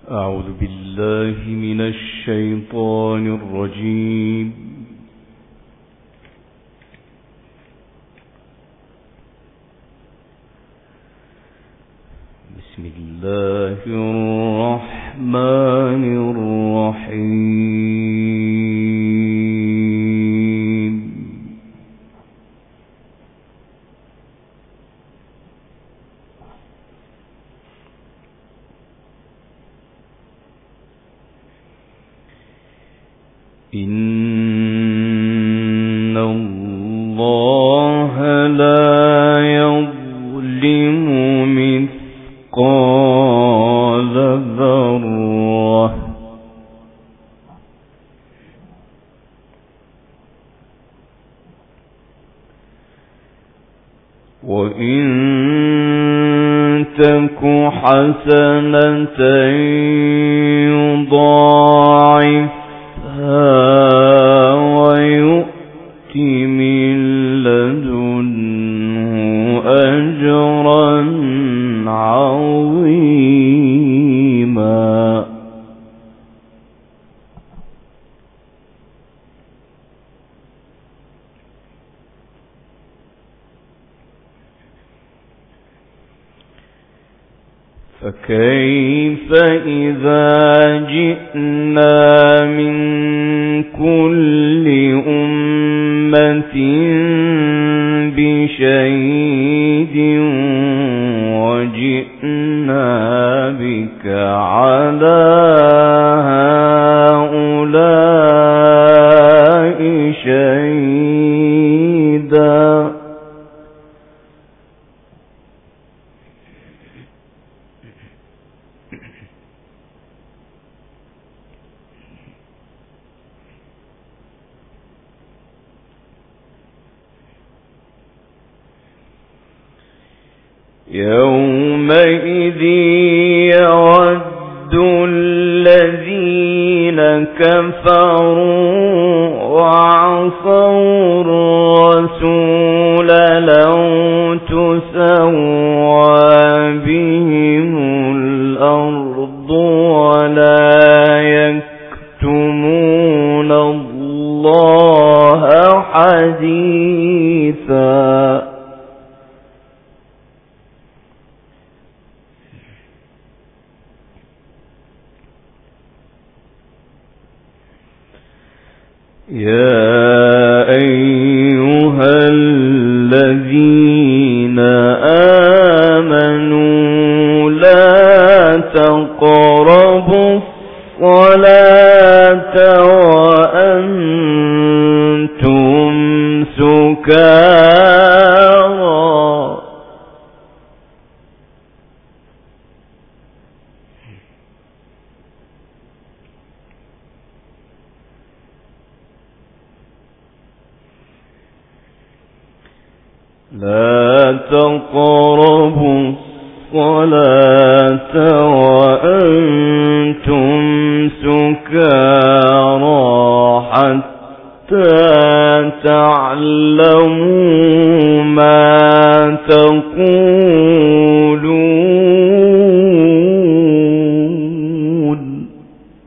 أعوذ بالله من الشيطان الرجيم. بسم الله الرحمن الرحيم. إن الله لا يظلم مثقال ذرة وإن تك حسنة يضاعفها ويؤت من لدنه أجرا عظيما. فكيف إذا جئنا من كل أمة بشهيد وجئنا بك على هؤلاء شهيدا. يومئذ يود الذين كفروا وعصوا الرسول لو تسوى بهم الأرض ولا يكتمون الله حديثا. يا أيها الذين آمنوا لا تقربوا الصلاة وأنتم سكارى لا تقربوا الصلاة وأنتم سكارى حتى تعلموا ما تقولون.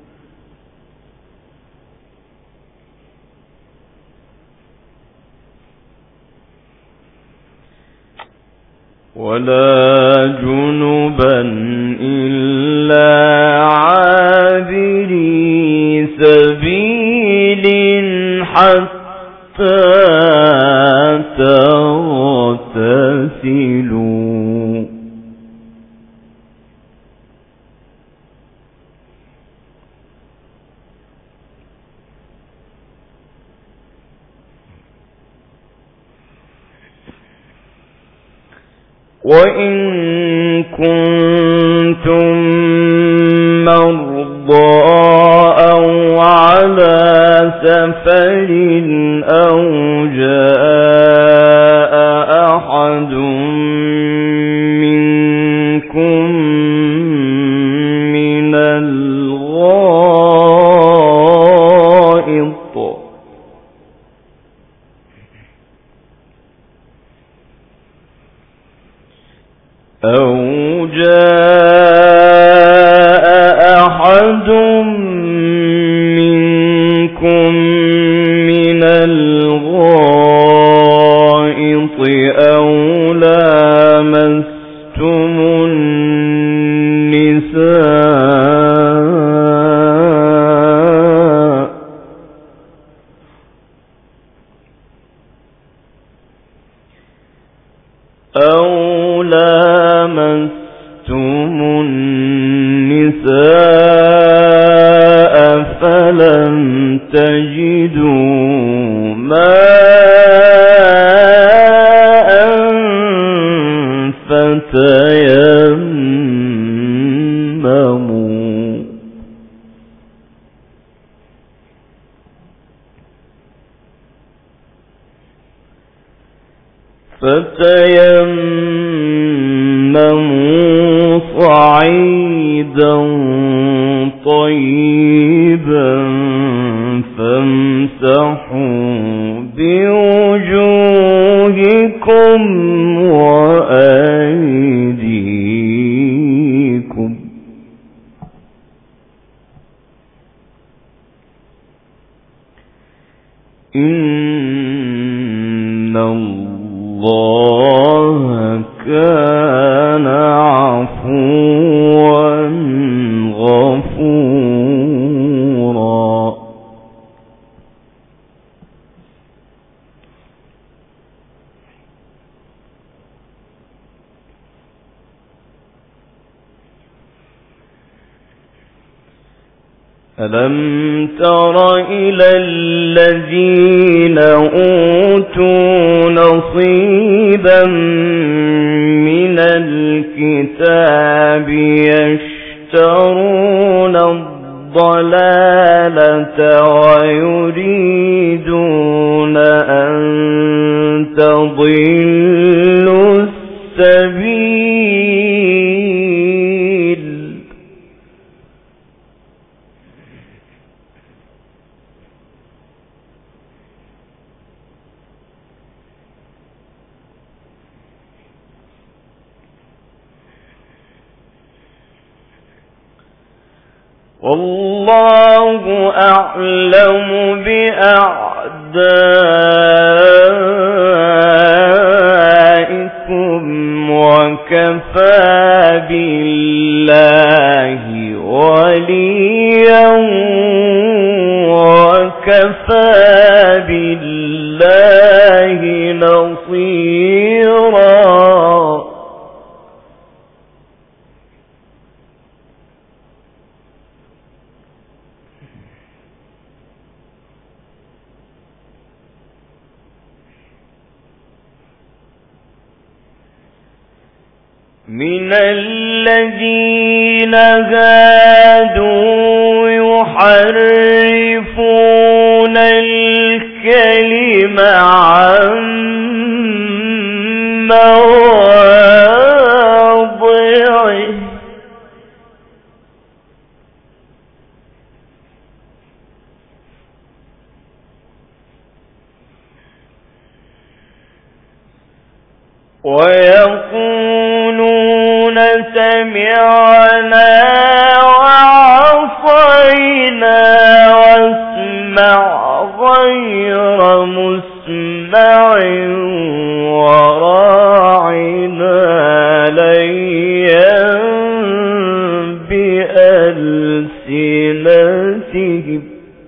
ولا جنبا إلا عابري سبيل حتى تغتسلوا. وإن كنتم مرضى أو على سفر أو جاء أحد منكم من الغائط أو جاء النساء فلم تجدوا ماء فتيمموا صعيدا طيبا فامسحوا بوجوهكم وأيديكم إن الله كان عفوا غفورا. ألم تر إلى الذين أوتوا نصيبا من الكتاب يشترون الضلالة ويريدون أن تضلوا السبيل والله أعلم بأعدائكم وكفى بالله وليا وكفى بالله نصيرا. من الذين هادوا يحرفون الكلم عن مواضعه ويقولون سمعنا وعصينا واسمع غير مسمع وراعنا ليا بألسنتهم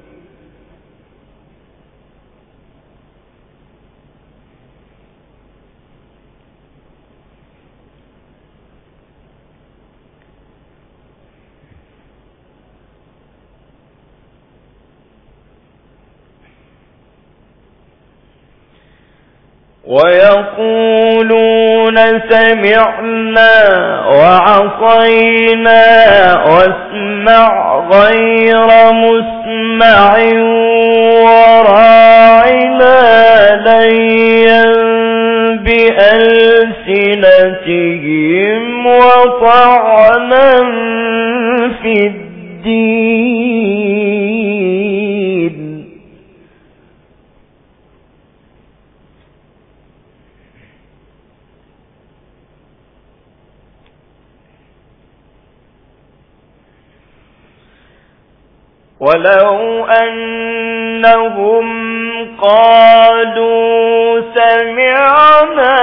ويقولون سمعنا وعصينا واسمع غير مسمع وراعنا ليا بألسنتهم وطعنا في الدين ولو أنهم قالوا سمعنا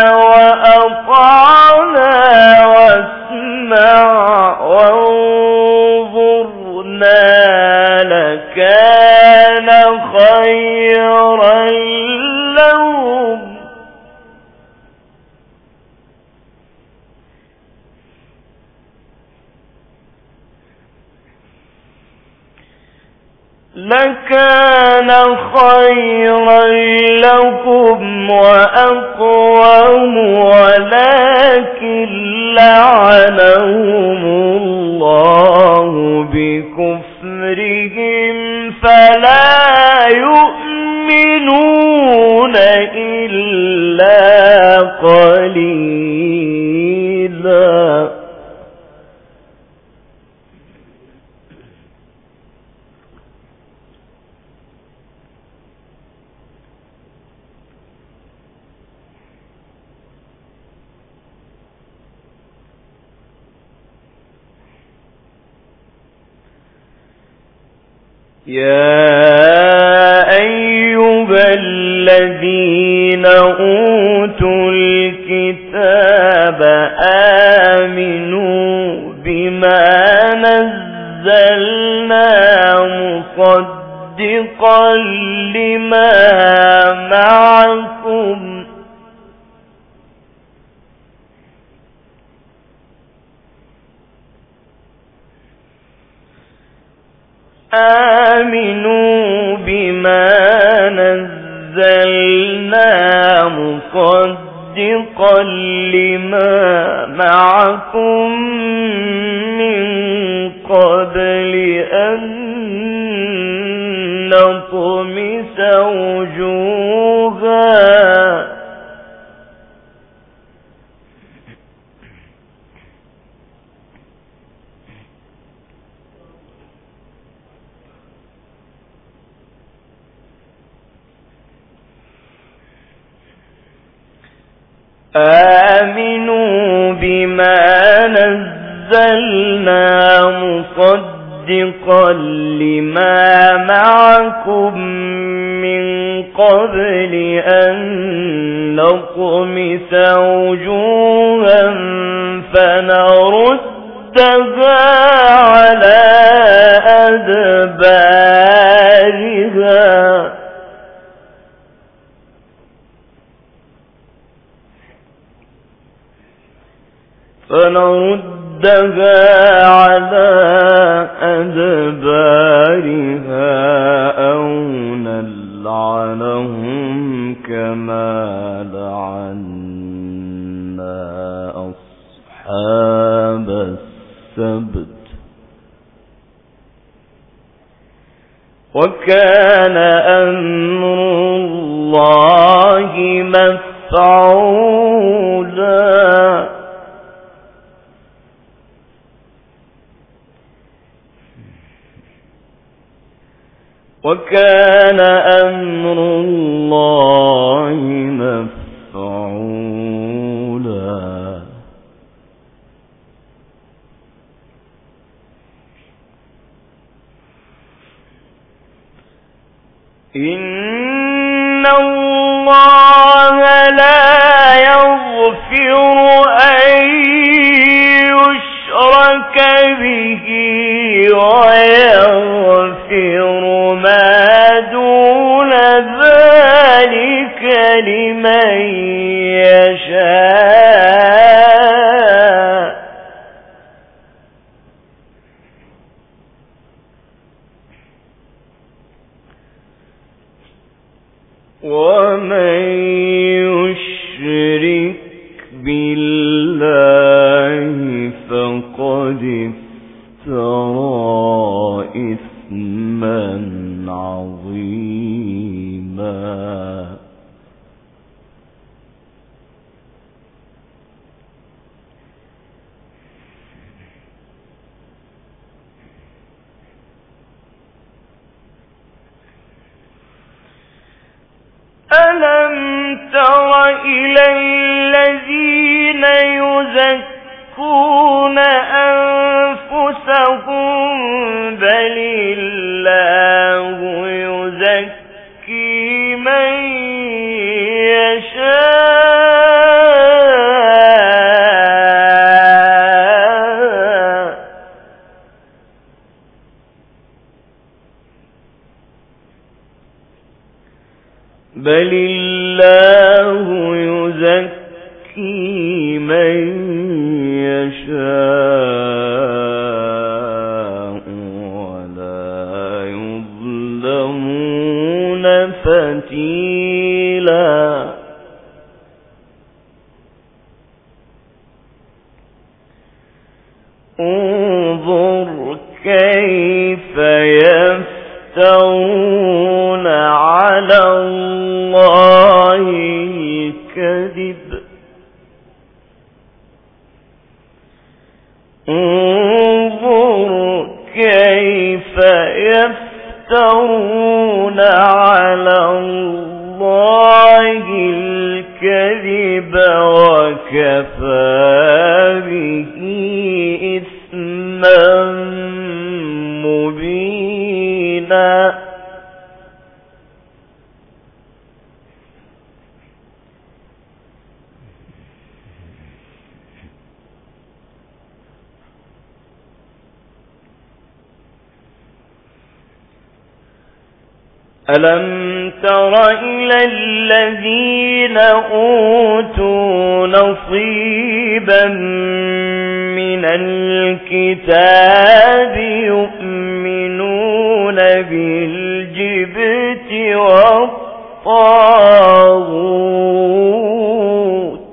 وأطعنا واسمع وانظرنا لكان خيرا لهم لكان خيرا لكم وأقوم، ولكن لعنهم الله بكفرهم فلا يؤمنون إلا قليلا. يا أيها الذين أوتوا الكتاب آمنوا بما نزلنا مصدقا لما معكم آمنوا بما نزلنا مصدقا لما معكم من قبل أن نطمس وجوها آمنوا بما نزلنا مصدقا لما معكم من قبل أن نطمس وجوها فنردها على أدبارها على أدبارها أو نلعنهم كما لعنا أصحاب السبت وكان أمر الله مفعولا. وكان أمر الله مفعولا. إن الله لا يغفر أن يشرك به ويغفر ما دون ذلك لمن يشاء. ومن يشرك بالله فقد افترى إثما عظيما. ألم تر إلى الذين يزكون أنفسهم بل الله يزكي من يشاء بل الله يزكي من يشاء ولا يظلمون فيفترون على الله الكذب وكفى به إثما مبينا. ألم تر إلى الذين أوتوا نصيبا من الكتاب يؤمنون بالجبت والطاغوت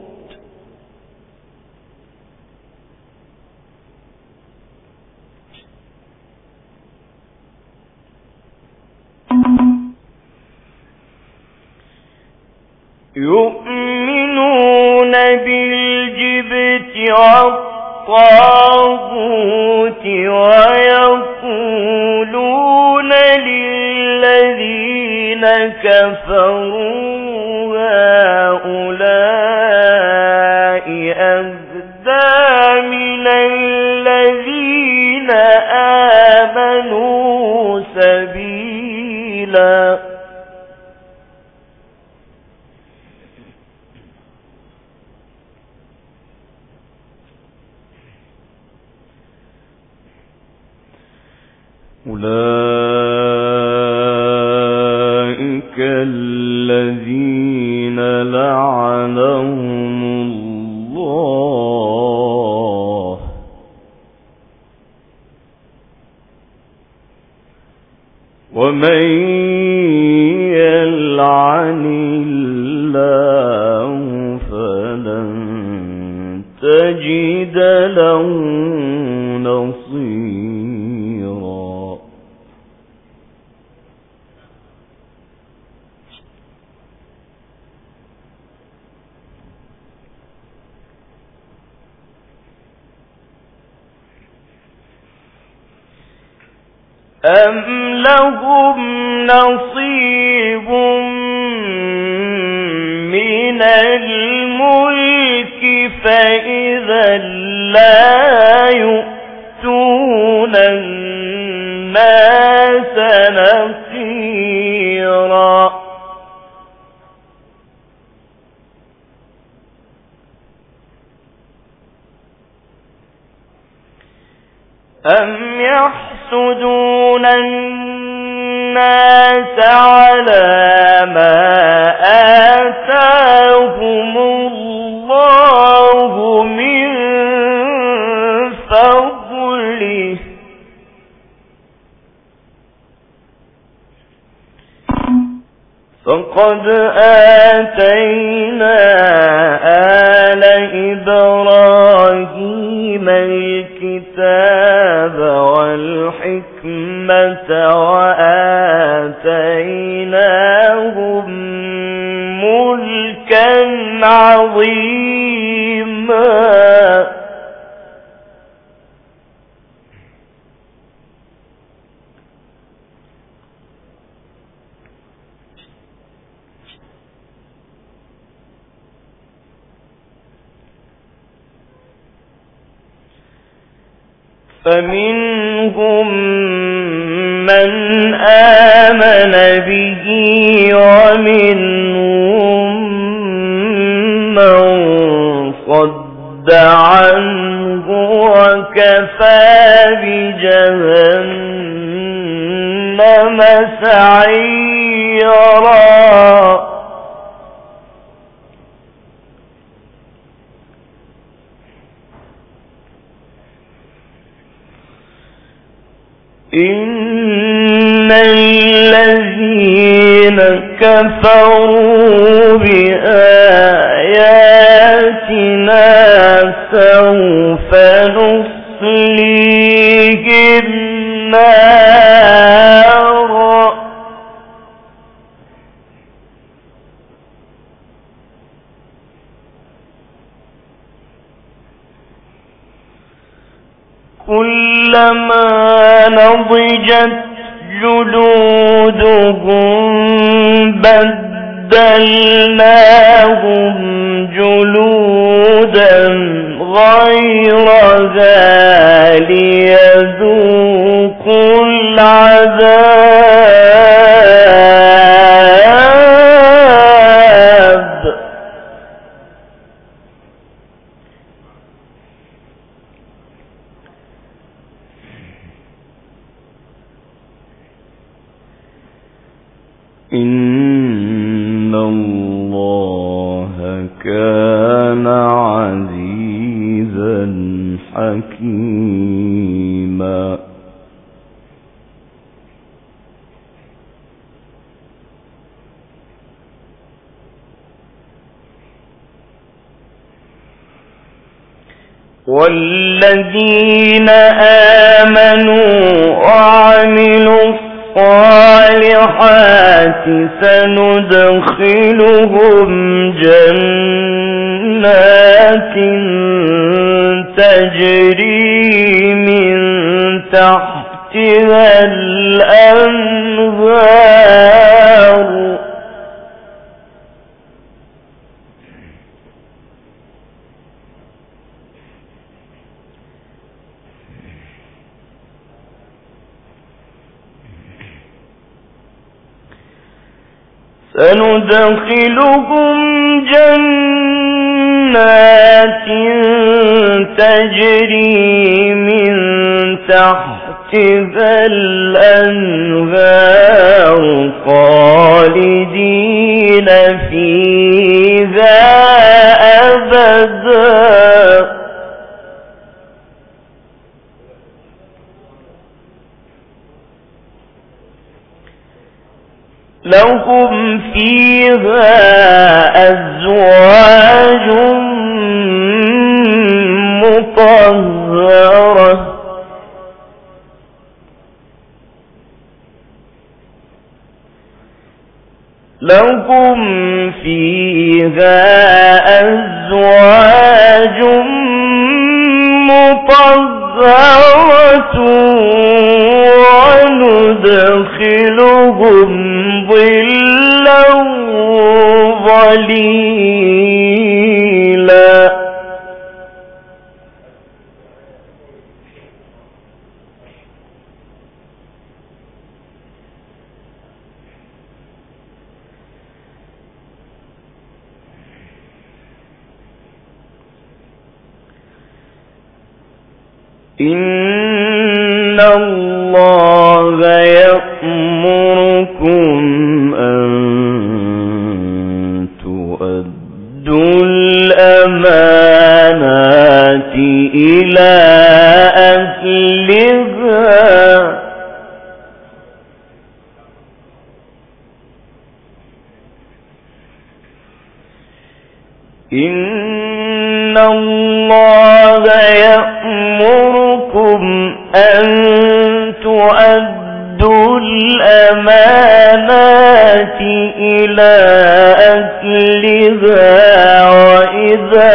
ويقولون للذين كفروا هؤلاء أهدى من الذين آمنوا سبيلا. أولئك الذين لعنهم الله ومن يلعن الله فلن تجد له نصيرا. أم لهم نصيب من الملك فإذا لا يؤتون الناس نصيرا. أم يحسدون الناس على ما آتاهم الله من فضله فقد آتينا آل إبراهيم الكتاب والحكمة وآتيناهم ملكا عظيما. فمنهم من آمن به ومنهم من صد عنه وكفى بجهنم سعيرا. إن الذين كفروا بآياتنا سوف نصليهم نارا كلما كلما نضجت جلودهم بدلناهم جلودا غيرها ليذوقوا العذاب. إن الله كان عزيزا حكيما. والذين آمنوا وعملوا الصالحات سندخلهم جنات تجري من تحتها الأنهار سندخلهم جنات تجري من تحتها الأنهار خالدين فيها أبدا. لهم فيها أزواج مطهرة لهم فيها أزواج مطهرة وندخلهم ظلا ظليلا. إن الله يأمركم أن تؤدوا الأمانات إلى أهلها إن الله يأمركم أن تؤدوا الأمانات إلى أهلها وإذا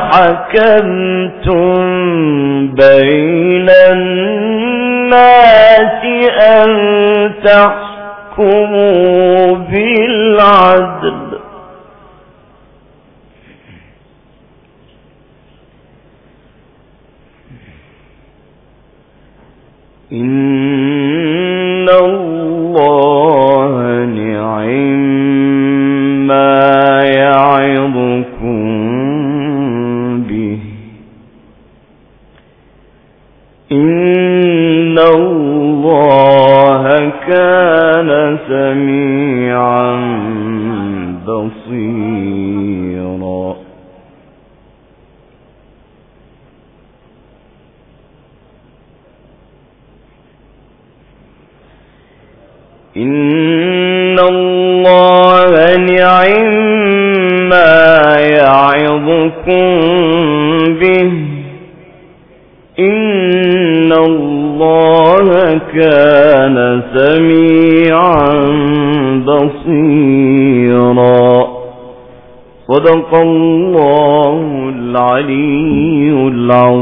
حكمتم بين الناس أن تحكموا بالعدل. إن الله نعما يعظكم به إن الله كان سميعا بصيرا. إن الله نعما يعظكم به إن الله كان سميعا بصيرا. صدق الله العلي العظيم.